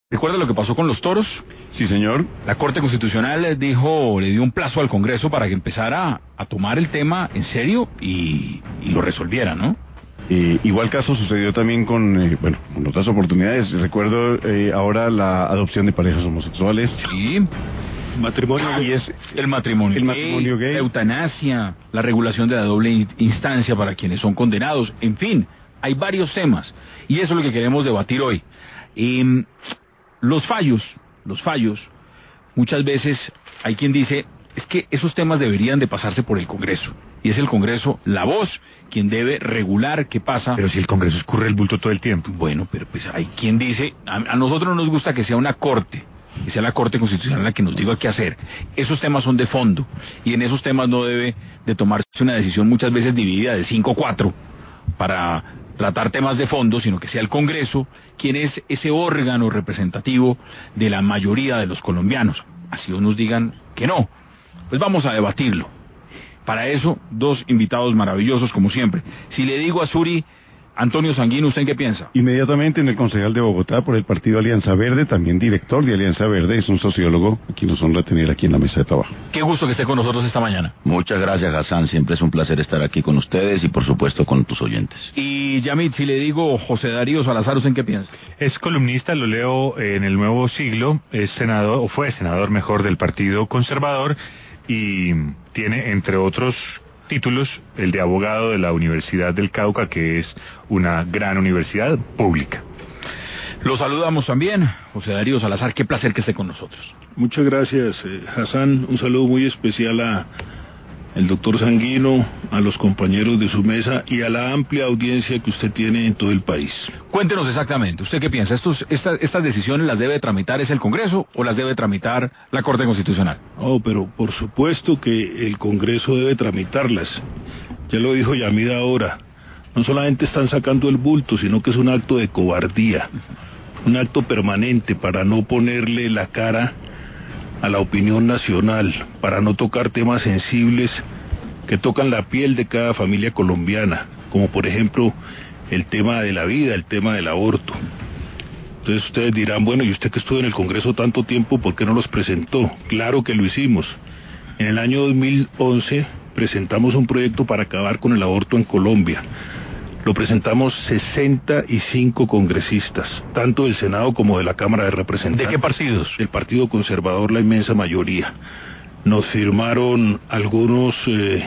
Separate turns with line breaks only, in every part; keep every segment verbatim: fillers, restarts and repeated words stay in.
¿Recuerda lo que pasó con los toros?
Sí, señor.
La Corte Constitucional les dijo, le dio un plazo al Congreso para que empezara a tomar el tema en serio y, y lo resolviera, ¿no?
Eh, igual caso sucedió también con, eh, bueno, con otras oportunidades. Recuerdo eh, ahora la adopción de parejas homosexuales.
Sí.
Matrimonio
y es el matrimonio,
el matrimonio
gay,
gay,
la eutanasia, la regulación de la doble instancia para quienes son condenados, en fin, hay varios temas y eso es lo que queremos debatir hoy. Eh, los fallos, los fallos, muchas veces hay quien dice es que esos temas deberían de pasarse por el Congreso y es el Congreso la voz quien debe regular qué pasa.
Pero si el Congreso escurre el bulto todo el tiempo.
Bueno, pero pues hay quien dice a, a nosotros no nos gusta que sea una corte. Que sea la Corte Constitucional la que nos diga qué hacer. Esos temas son de fondo y en esos temas no debe de tomarse una decisión muchas veces dividida de cinco a cuatro para tratar temas de fondo, sino que sea el Congreso quien es ese órgano representativo de la mayoría de los colombianos. Así unos digan que no. Pues vamos a debatirlo. Para eso, dos invitados maravillosos como siempre. Si le digo a Suri, Antonio Sanguino, ¿usted qué piensa?
Inmediatamente en el concejal de Bogotá por el partido Alianza Verde, también director de Alianza Verde, es un sociólogo, a quien nos honra tener aquí en la mesa de trabajo.
Qué gusto que esté con nosotros esta mañana.
Muchas gracias, Hassan, siempre es un placer estar aquí con ustedes y por supuesto con tus oyentes.
Y Yamit, si le digo José Darío Salazar, ¿usted qué piensa?
Es columnista, lo leo en El Nuevo Siglo, es senador, o fue senador mejor del Partido Conservador y tiene, entre otros títulos, el de abogado de la Universidad del Cauca, que es una gran universidad pública.
Lo saludamos también, José Darío Salazar, qué placer que esté con nosotros.
Muchas gracias, eh, Hassan, un saludo muy especial a el doctor Sanguino, a los compañeros de su mesa y a la amplia audiencia que usted tiene en todo el país.
Cuéntenos exactamente, ¿usted qué piensa? ¿Estos, estas, ¿Estas decisiones las debe tramitar es el Congreso o las debe tramitar la Corte Constitucional?
Oh, pero por supuesto que el Congreso debe tramitarlas. Ya lo dijo Yamida ahora. No solamente están sacando el bulto, sino que es un acto de cobardía. Un acto permanente para no ponerle la cara a la opinión nacional, para no tocar temas sensibles que tocan la piel de cada familia colombiana, como por ejemplo el tema de la vida, el tema del aborto. Entonces ustedes dirán, bueno, ¿y usted que estuvo en el Congreso tanto tiempo, por qué no los presentó? Claro que lo hicimos. En el año dos mil once presentamos un proyecto para acabar con el aborto en Colombia. Lo presentamos sesenta y cinco congresistas, tanto del Senado como de la Cámara de Representantes.
¿De qué partidos?
Del Partido Conservador, la inmensa mayoría. Nos firmaron algunos eh,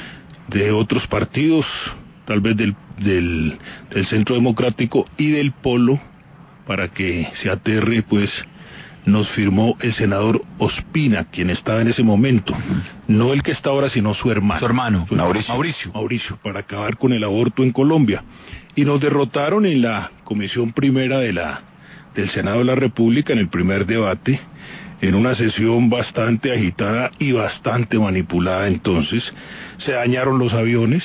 de otros partidos, tal vez del, del, del Centro Democrático y del Polo, para que se aterre, pues nos firmó el senador Ospina, quien estaba en ese momento, no el que está ahora, sino su hermano.
Su hermano,
su
Mauricio.
Mauricio. Mauricio, para acabar con el aborto en Colombia. Y nos derrotaron en la Comisión Primera de la del Senado de la República, en el primer debate, en una sesión bastante agitada y bastante manipulada. Entonces, se dañaron los aviones.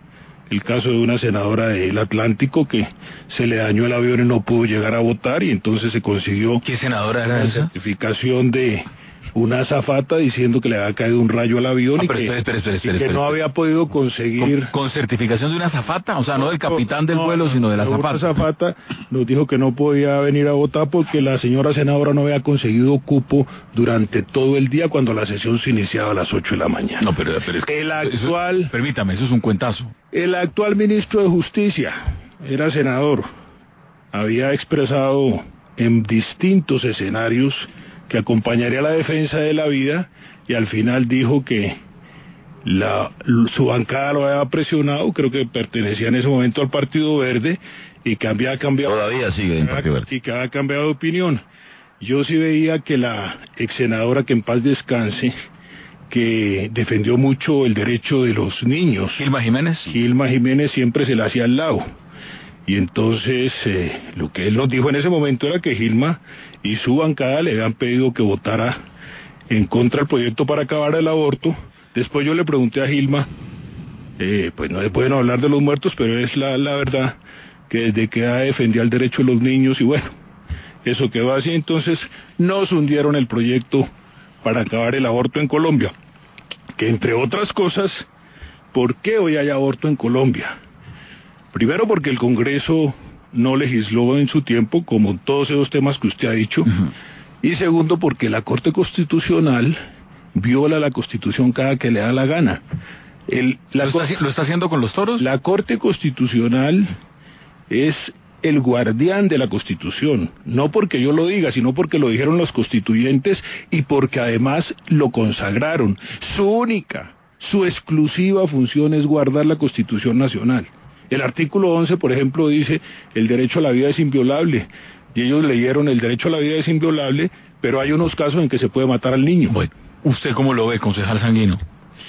El caso de una senadora del Atlántico que se le dañó el avión y no pudo llegar a votar, y entonces se consiguió
¿Qué senadora era
una
esa?
certificación de una azafata diciendo que le había caído un rayo al avión
Ah,
y
pero
que,
espere, espere, espere,
y
espere,
que
espere,
no
espere.
había podido conseguir...
¿Con, con certificación de una azafata? O sea, no del capitán del
No,
vuelo,
no,
sino de la
una
azafata.
azafata nos dijo que no podía venir a votar porque la señora senadora no había conseguido cupo durante todo el día cuando la sesión se iniciaba a las ocho de la mañana.
No, pero, pero es que
El
eso-
actual...
permítame, eso es un cuentazo.
El actual ministro de Justicia era senador. Había expresado en distintos escenarios que acompañaría la defensa de la vida y al final dijo que la, su bancada lo había presionado, creo que pertenecía en ese momento al Partido Verde y que había cambiado...
Todavía sigue en Partido Verde.
Y que había cambiado de opinión. Yo sí veía que la ex senadora, que en paz descanse, que defendió mucho el derecho de los niños,
Gilma Jiménez.
Gilma Jiménez, siempre se la hacía al lado. Y entonces eh, lo que él nos dijo en ese momento era que Gilma y su bancada le habían pedido que votara en contra del proyecto para acabar el aborto. Después yo le pregunté a Gilma, eh, pues no se pueden hablar de los muertos, pero es la, la verdad que desde que ella defendía el derecho de los niños y bueno, eso quedó así. Entonces nos hundieron el proyecto para acabar el aborto en Colombia, que entre otras cosas, ¿por qué hoy hay aborto en Colombia? Primero porque el Congreso no legisló en su tiempo, como todos esos temas que usted ha dicho. Uh-huh. Y segundo, porque la Corte Constitucional viola la Constitución cada que le da la gana. El, la
¿Lo, está, ¿Lo está haciendo con los toros?
La Corte Constitucional es el guardián de la Constitución, no porque yo lo diga, sino porque lo dijeron los constituyentes y porque además lo consagraron. Su única, su exclusiva función es guardar la Constitución Nacional. El artículo once, por ejemplo, dice el derecho a la vida es inviolable, y ellos leyeron el derecho a la vida es inviolable, pero hay unos casos en que se puede matar al niño.
Bueno, ¿usted cómo lo ve, concejal Sanguino?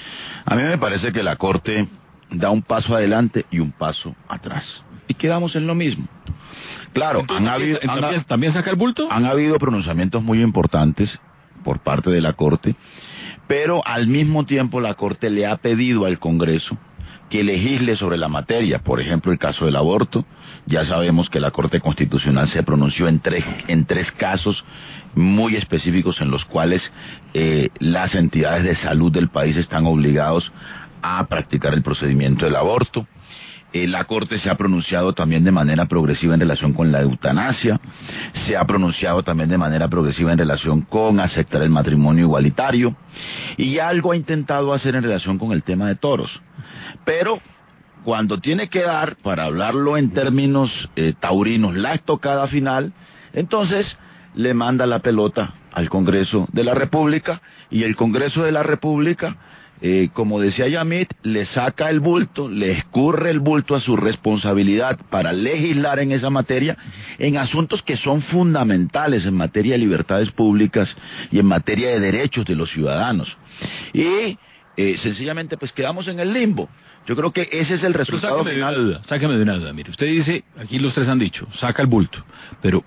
A mí me parece que la Corte da un paso adelante y un paso atrás. Y quedamos en lo mismo. Claro,
Entonces,
han habido,
¿también,
han,
¿también saca el bulto?
Han habido pronunciamientos muy importantes por parte de la Corte, pero al mismo tiempo la Corte le ha pedido al Congreso que legisle sobre la materia. Por ejemplo, el caso del aborto. Ya sabemos que la Corte Constitucional se pronunció en tres, en tres casos muy específicos en los cuales eh, las entidades de salud del país están obligados a practicar el procedimiento del aborto. Eh, la Corte se ha pronunciado también de manera progresiva en relación con la eutanasia, se ha pronunciado también de manera progresiva en relación con aceptar el matrimonio igualitario, y algo ha intentado hacer en relación con el tema de toros. Pero cuando tiene que dar, para hablarlo en términos eh, taurinos, la estocada final, entonces le manda la pelota al Congreso de la República, y el Congreso de la República, eh, como decía Yamit, le saca el bulto, le escurre el bulto a su responsabilidad para legislar en esa materia, en asuntos que son fundamentales en materia de libertades públicas y en materia de derechos de los ciudadanos. Y eh, sencillamente pues quedamos en el limbo. Yo creo que ese es el resultado
sáqueme
final.
De una duda, sáqueme de una duda, mire, usted dice, aquí los tres han dicho, saca el bulto, pero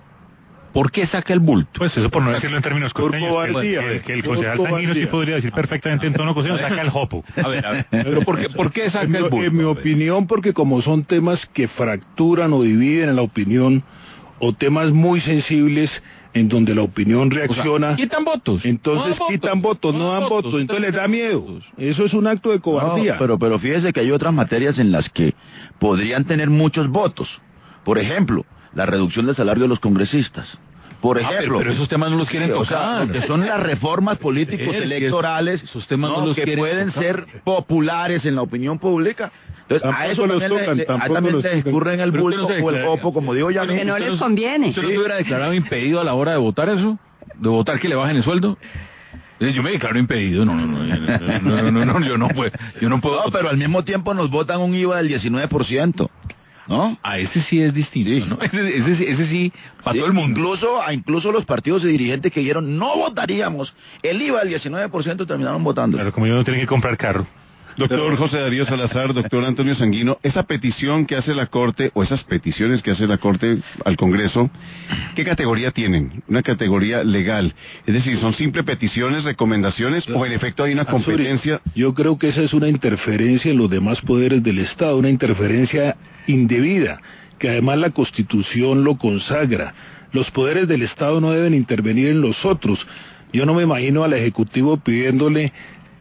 ¿por qué saca el bulto?
Pues eso por no decirlo en términos
Por
costeños,
cobardía,
que, que el
por
concejal Sanguino sí podría decir perfectamente en tono costeño, saca el jopo.
A ver, a ver, pero ¿por qué, por qué saca
en
el
mi,
bulto?
En mi opinión, porque como son temas que fracturan o dividen en la opinión, o temas muy sensibles en donde la opinión reacciona,
o sea, quitan votos.
Entonces
no
quitan votos, no dan votos, votos, entonces les da miedo. Eso es un acto de cobardía.
No, pero, pero fíjese que hay otras materias en las que podrían tener muchos votos. Por ejemplo, la reducción del salario de los congresistas. Por ejemplo,
ah, pero, pero esos temas no los quieren
sí,
tocar.
O sea, que son las reformas políticos
es,
electorales,
esos temas no,
no
los
que
quieren
pueden
tocar.
ser populares en la opinión pública. Entonces,
tampoco
a eso
los
también,
tocan,
le,
tampoco
también
los
les escurren el
pero
bulto
no se
o el
declara,
copo, como digo ya.
Que no les conviene.
¿Usted no se hubiera declarado impedido a la hora de votar eso? ¿De votar que le bajen el sueldo? Yo me declaro impedido, no, no, no, no, no, no, no, yo no puedo, yo no puedo.
No, pero al mismo tiempo nos votan un I V A del diecinueve por ciento. ¿No?
A ese sí es distinto, sí. ¿no? Ese, ese, ese sí, para sí, todo el mundo.
Incluso, a incluso los partidos y dirigentes que dijeron no votaríamos el I V A del diecinueve por ciento terminaron votando.
Claro, como yo no tengo que comprar carro.
Doctor José Darío Salazar, doctor Antonio Sanguino, esa petición que hace la Corte, o esas peticiones que hace la Corte al Congreso, ¿qué categoría tienen? Una categoría legal. Es decir, ¿son simples peticiones, recomendaciones, o en efecto hay una competencia?
Yo creo que esa es una interferencia en los demás poderes del Estado, una interferencia indebida, que además la Constitución lo consagra. Los poderes del Estado no deben intervenir en los otros. Yo no me imagino al Ejecutivo pidiéndole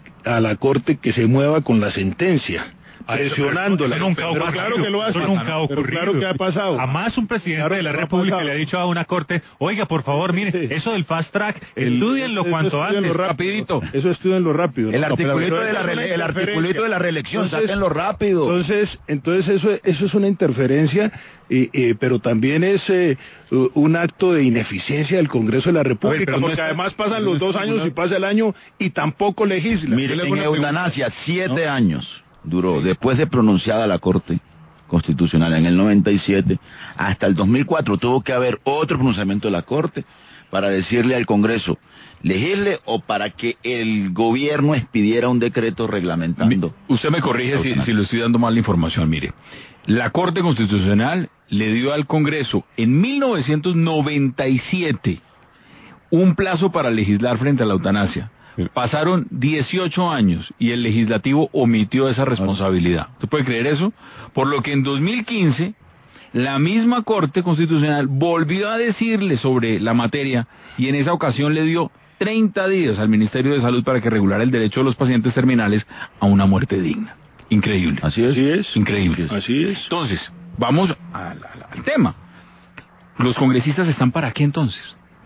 a la Corte que se mueva con la sentencia, presionándola.
Eso nunca
pero
ocurrido.
claro que lo hace.
Eso nunca ha ocurrido.
Claro que ha pasado.
Jamás un presidente
claro
de la
que
República le ha dicho a una corte, oiga, por favor, mire, eso del fast track, estudienlo cuanto antes.
Rapidito. Eso estudienlo rápido.
El
¿no?
articulito,
pero,
de, la
pero
re, el articulito de la reelección,
entonces,
sáquenlo rápido.
Entonces, entonces eso, eso es una interferencia, eh, eh, pero también es eh, un acto de ineficiencia del Congreso de la República, ver, porque no además está, pasan los dos años y pasa el año y tampoco legisla.
Mire, en eutanasia, siete ¿no? años duró, después de pronunciada la Corte Constitucional en el noventa y siete, hasta el dos mil cuatro tuvo que haber otro pronunciamiento de la Corte para decirle al Congreso, legisle, o para que el gobierno expidiera un decreto reglamentando.
Usted me corrige si, si le estoy dando mal la información, mire. La Corte Constitucional le dio al Congreso en mil novecientos noventa y siete un plazo para legislar frente a la eutanasia. Pasaron dieciocho años y el legislativo omitió esa responsabilidad. ¿Usted puede creer eso? Por lo que en dos mil quince, la misma Corte Constitucional volvió a decirle sobre la materia y en esa ocasión le dio treinta días al Ministerio de Salud para que regulara el derecho de los pacientes terminales a una muerte digna. Increíble.
Así es.
Así es.
Increíble.
Así es.
Entonces, vamos al, al, al tema. ¿Los congresistas están para qué entonces?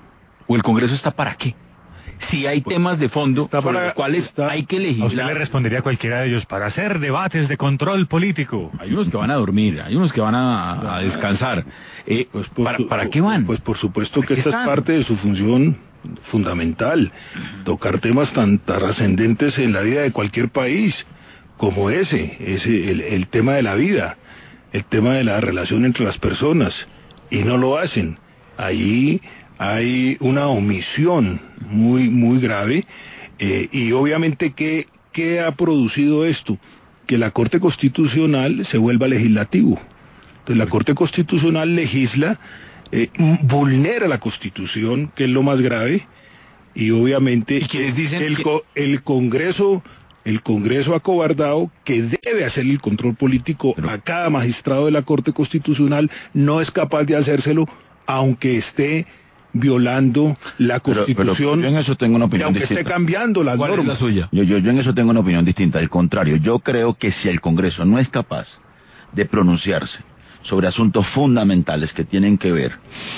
¿O el Congreso está para qué? Si hay temas de fondo
Está
sobre
para-
los cuales
está-
hay que
A usted le
legislar.
respondería a cualquiera de ellos para hacer debates de control político.
Hay unos que van a dormir, hay unos que van a, a descansar. Eh,
Pues por
¿para,
su-
¿Para qué van?
Pues por supuesto
¿Para
que
qué
esta es
están?
parte de su función fundamental, tocar temas tan trascendentes en la vida de cualquier país como ese, ese el, el tema de la vida, el tema de la relación entre las personas, y no lo hacen. Ahí hay una omisión muy muy grave, eh, y obviamente que ¿qué ha producido esto? Que la Corte Constitucional se vuelva legislativo. Entonces la Corte Constitucional legisla, eh, vulnera la Constitución, que es lo más grave, y obviamente
¿Y quienes dicen
el,
que-
co- el Congreso, el Congreso acobardado, que debe hacer el control político a cada magistrado de la Corte Constitucional, no es capaz de hacérselo, aunque esté violando la
Pero, pero
Constitución,
yo en eso tengo una
y
opinión
aunque
distinta.
esté cambiando las
¿Cuál es la
normas.
suya?
Yo, yo, yo en eso tengo una opinión distinta. Al contrario, yo creo que si el Congreso no es capaz de pronunciarse sobre asuntos fundamentales que tienen que ver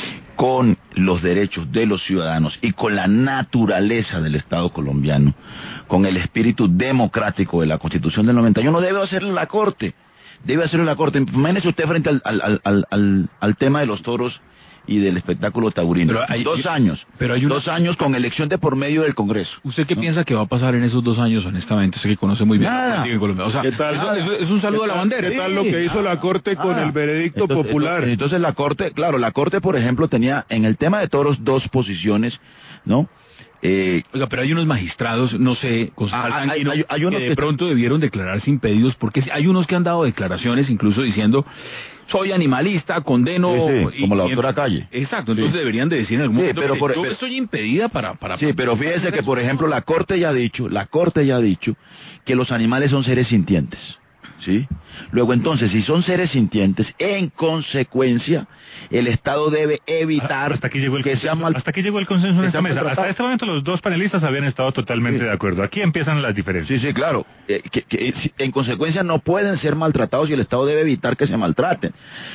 con los derechos de los ciudadanos y con la naturaleza del Estado colombiano, con el espíritu democrático de la Constitución del noventa y uno, debe hacerlo la Corte. Debe hacerlo la Corte. Imagínese usted frente al, al, al, al, al, al tema de los toros y del espectáculo taurino.
Pero hay-
dos años.
pero hay una-
Dos años con elección de por medio del Congreso.
¿Usted qué
¿no?
piensa que va a pasar en esos dos años, honestamente? Usted que conoce muy bien la
Nada.
política en Colombia. O sea,
¿Qué tal?
eso- eso es un saludo a la bandera.
¿Qué tal lo que hizo la Corte con
Ah,
el veredicto
entonces-
popular?
Entonces, entonces la Corte, claro, la Corte, por ejemplo, tenía en el tema de toros dos posiciones, ¿no? Eh,
Oiga, pero hay unos magistrados, no sé, concejal
Ah, hay-
Sanguino,
hay- hay unos
que de
que-
pronto debieron declararse impedidos, porque hay unos que han dado declaraciones incluso diciendo, soy animalista, condeno...
Sí, sí, como la doctora Calle.
Exacto, entonces deberían de decir en algún
Sí,
momento,
pero
que
por-
yo
pero-
estoy impedida para... para
sí, pero fíjese que, por ejemplo, la Corte ya ha dicho, la Corte ya ha dicho que los animales son seres sintientes, ¿sí? Luego, entonces, si son seres sintientes, en consecuencia, el Estado debe evitar
Hasta aquí llegó el
que
consenso,
sean mal...
hasta aquí llegó el consenso en
que
esta
sean
mesa. Hasta
maltratados.
este momento los dos panelistas habían estado totalmente
Sí.
de acuerdo. Aquí empiezan las diferencias.
Sí, sí, claro. Eh, que, que, si- en consecuencia no pueden ser maltratados y el Estado debe evitar que se maltraten.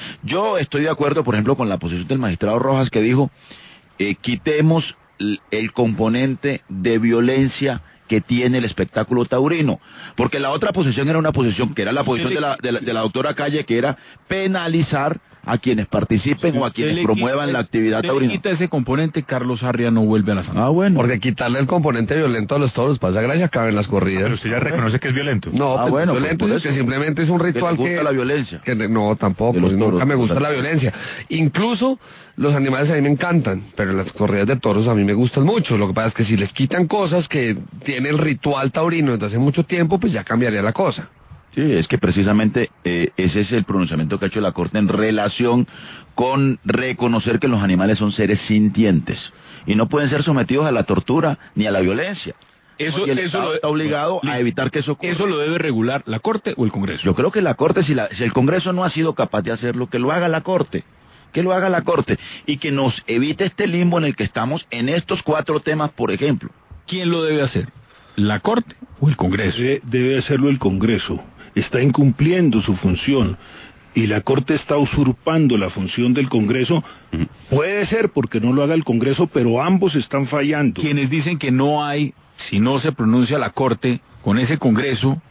Yo estoy de acuerdo, por ejemplo, con la posición del magistrado Rojas que dijo, eh, quitemos l- el componente de violencia que tiene el espectáculo taurino. Porque la otra posición era una posición que era la posición de la, de la, de la doctora Calle, que era penalizar a quienes participen o a quienes
Usted le
promuevan
quita-
la actividad
usted le
taurina.
quita ese componente, Carlos Arria no vuelve a la sala.
Ah, bueno.
Porque quitarle el componente violento a los toros, pasa gracia, caben las corridas.
Pero usted ya reconoce que es violento.
No,
Ah,
pues
bueno, pues
violento
por
es que
eso.
simplemente es un
Que
ritual
le gusta
que...
la violencia.
que no, tampoco,
De los
nunca
toros,
me gusta
o sea.
la violencia. Incluso los animales a mí me encantan, pero las corridas de toros a mí me gustan mucho. Lo que pasa es que si les quitan cosas que tiene el ritual taurino desde hace mucho tiempo, pues ya cambiaría la cosa.
Sí, es que precisamente eh, ese es el pronunciamiento que ha hecho la Corte en relación con reconocer que los animales son seres sintientes y no pueden ser sometidos a la tortura ni a la violencia.
Eso,
y el
eso
Estado
lo,
está obligado a evitar que eso ocurra.
¿Eso lo debe regular la Corte o el Congreso?
Yo creo que la Corte, si, la- si el Congreso no ha sido capaz de hacerlo, que lo haga la Corte. Que lo haga la Corte. Y que nos evite este limbo en el que estamos en estos cuatro temas, por ejemplo.
¿Quién lo debe hacer? ¿La Corte o el Congreso?
Debe, debe hacerlo el Congreso. Está incumpliendo su función y la Corte está usurpando la función del Congreso. Puede ser porque no lo haga el Congreso, pero ambos están fallando.
Quienes dicen que no hay, si no se pronuncia la Corte con ese Congreso,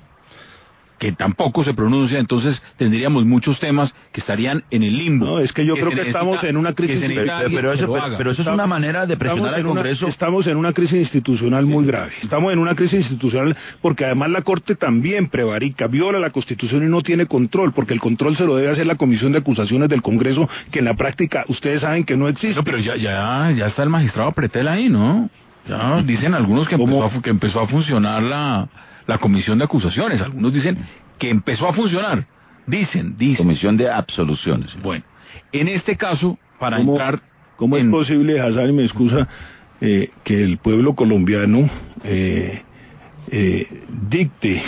que tampoco se pronuncia, entonces tendríamos muchos temas que estarían en el limbo.
No, es que yo creo
se
que estamos
necesita-
en una
que
crisis-
se
Pero,
necesita
pero-
alguien
pero
que
eso,
lo
pero-
haga.
pero eso es una manera de presionar
Estamos
al
en una-
Congreso.
estamos en una crisis institucional muy grave. Estamos en una crisis institucional porque además la Corte también prevarica, viola la Constitución y no tiene control, porque el control se lo debe hacer la Comisión de Acusaciones del Congreso, que en la práctica ustedes saben que no existe.
No, pero ya, ya, ya está el magistrado Pretel ahí, ¿no? Ya dicen algunos que
¿Cómo?
empezó a, fu- que empezó a funcionar la, la comisión de acusaciones. Algunos dicen que empezó a funcionar. Dicen, dicen.
Comisión de absoluciones.
Bueno, en este caso, para
¿Cómo,
entrar
cómo es
en-
posible, Hassan, y me excusa, eh, que el pueblo colombiano eh, eh, dicte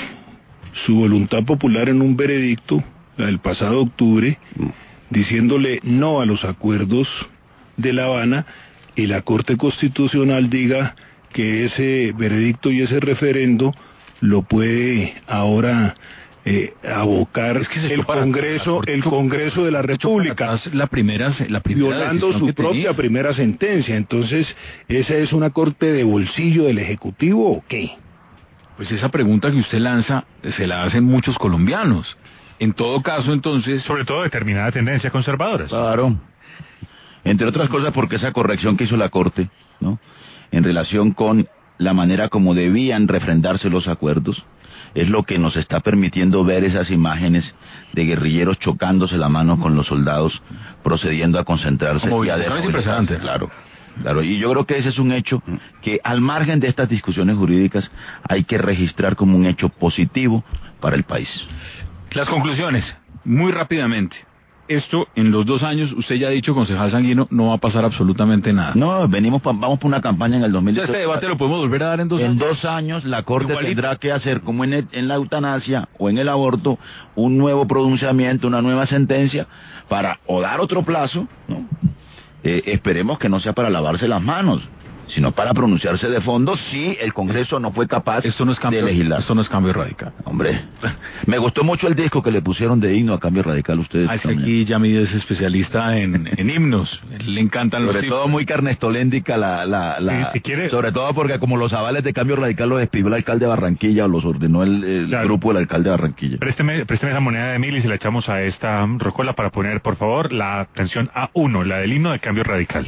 su voluntad popular en un veredicto, la del pasado octubre, diciéndole no a los acuerdos de La Habana, y la Corte Constitucional diga que ese veredicto y ese referendo lo puede ahora eh, abocar
Es que se
el
echó para
Congreso,
atrás,
el Congreso de la
Se echó para
República,
atrás la primera, la primera
violando
decisión
su
que
propia
tenía.
primera sentencia. Entonces, ¿esa es una corte de bolsillo del Ejecutivo o qué?
Pues esa pregunta que usted lanza eh, se la hacen muchos colombianos. En todo caso, entonces,
Sobre todo determinada tendencia conservadora.
Claro. Entre otras cosas porque esa corrección que hizo la Corte, ¿no? En relación con la manera como debían refrendarse los acuerdos, es lo que nos está permitiendo ver esas imágenes de guerrilleros chocándose la mano con los soldados, procediendo a concentrarse
Como
y a
es impresionante.
desmovilizarse. Claro, claro. Y yo creo que ese es un hecho que, al margen de estas discusiones jurídicas, hay que registrar como un hecho positivo para el país.
las conclusiones, muy rápidamente. Esto, en los dos años, usted ya ha dicho, concejal Sanguino, no va a pasar absolutamente nada.
No, venimos pa- vamos por una campaña en el dos mil
Entonces,
dieciocho.
este debate lo podemos volver a dar en dos
En
años.
dos años la Corte
Igualito.
tendrá que hacer, como en, el- en la eutanasia o en el aborto, un nuevo pronunciamiento, una nueva sentencia, para o dar otro plazo, ¿no? Eh, esperemos que no sea para lavarse las manos, sino para pronunciarse de fondo si el Congreso no fue capaz
Esto no es cambio,
de legislar.
esto no es cambio radical.
Hombre, me gustó mucho el disco que le pusieron de himno a Cambio Radical ustedes.
Ah, es que
también.
aquí Yamid es especialista en, en himnos. Le encantan los
Sobre
himnos.
todo muy carnestoléndica la, la, la
Si- si quiere-
sobre todo porque como los avales de Cambio Radical los despidió el alcalde de Barranquilla o los ordenó el, el
Claro.
grupo del alcalde de Barranquilla.
Présteme, présteme esa moneda de mil y se la echamos a esta rocola para poner, por favor, la canción A uno, la del himno de Cambio Radical.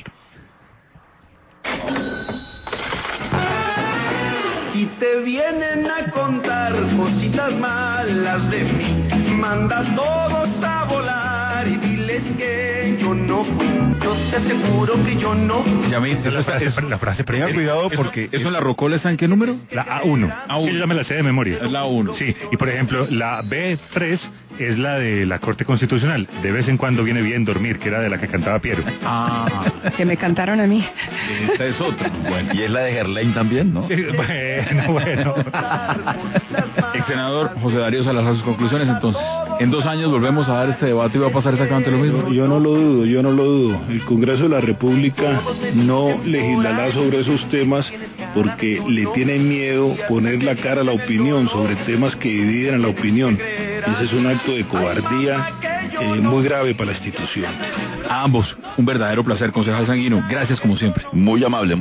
Y te vienen a contar cositas malas de mí, manda a todos a volar y diles que yo no fui, yo te aseguro que yo no fui.
Yamid,
Esa es la frase, la frase
Tenga
preferida.
cuidado
Eso-
porque
¿Eso en la rocola está en qué número?
La A uno.
A uno.
Sí, yo ya me la sé de memoria.
Es la uno.
Sí, y por ejemplo, la B tres es la de la Corte Constitucional. De vez en cuando viene bien dormir, que era de la que cantaba Piero.
Ah,
Que me cantaron a mí.
esta es otra. Bueno,
Y es la de Gerlain también, ¿no?
Bueno, bueno.
ex senador José Darío Salazar, sus conclusiones entonces. En dos años volvemos a dar este debate y va a pasar exactamente lo mismo.
Yo no lo dudo, yo no lo dudo. El Congreso de la República no legislará sobre esos temas porque le tiene miedo poner la cara a la opinión sobre temas que dividen a la opinión. Ese es un acto de cobardía eh, muy grave para la institución.
A ambos, un verdadero placer, concejal Sanguino. Gracias como siempre.
Muy amable.